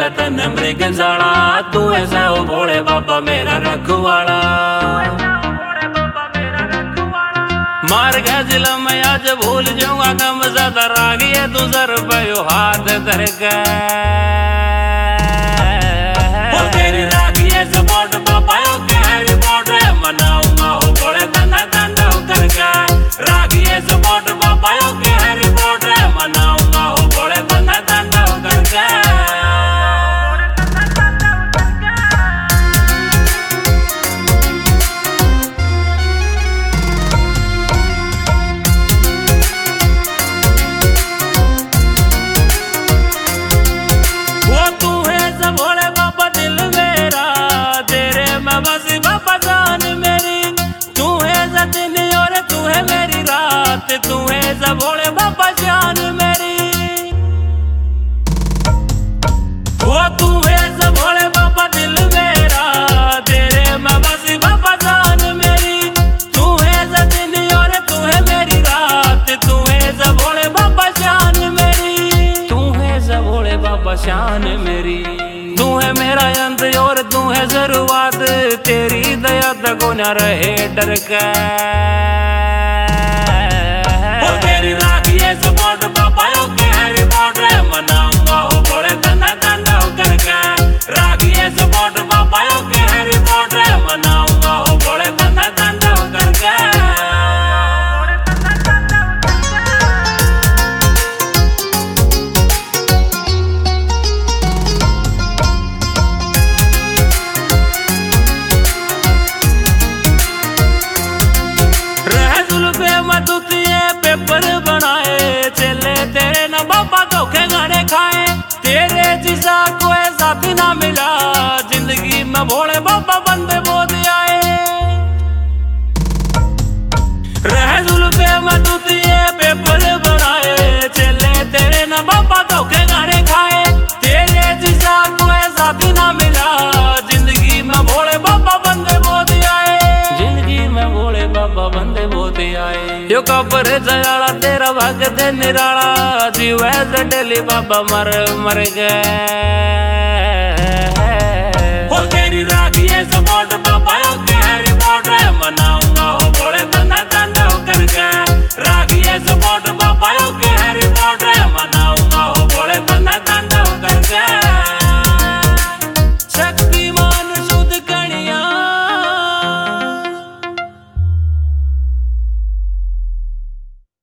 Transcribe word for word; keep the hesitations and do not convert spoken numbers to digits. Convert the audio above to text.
बोले तने मृग जाड़ा, तू ऐसा हो भोले बाबा मेरा रखवाड़ा। मार गया जिला मैं आज भूल जाऊंगा कम ज्यादा रागी है तू सर पे हाथ धर के। तेरी रागी है सपोर्ट बाबा के रिपोर्ट मनाऊंगा हो बड़े धंधा धंधा करके। रागी है सपोर्ट बाबा के रिपोर्ट मनाऊंगा हो बड़े धंधा धंधा करके। तू है सब भोले बाबा जान मेरी, वो तू है सब भोले बाबा दिल मेरा, तेरे में बसी बाबा जान मेरी। तू है सब दिन और तू है मेरी रात, तू है सब भोले बाबा जान मेरी। तू है सब भोले बाबा शान मेरी, तू है मेरा अंत और तू है शुरुआत। तेरी दया तक न रहे डर के। रागी है सपोर्ट बाबा के रिपोर्ट मनाऊंगा हो बड़े धंधा धंधा करके। रागी है सपोर्ट बाबा के रिपोर्ट मनाऊंगा हो बड़े धंधा धंधा करके। रह जुल्फे मधुतिये पेपर बनाए, चले तेरे न बाबा धोखे गाने खाए। तेरे जिसा कोई साथी ना मिला, जिंदगी में भोले बाबा बंदे बहुत आए। रह जुल्फे मधुतिये पेपर बनाए, चले तेरे न बाबा धोखे गाने खाए। तेरे जिसा कोई साथी ना मिला, जिंदगी में भोले बाबा बंदे बहुत आए। जिंदगी में भोले बाबा बंदे बहुत आए। यो कबर जयाला तेरा भगत निराला, जीव ऐसे डेली बाबा मर मर गए।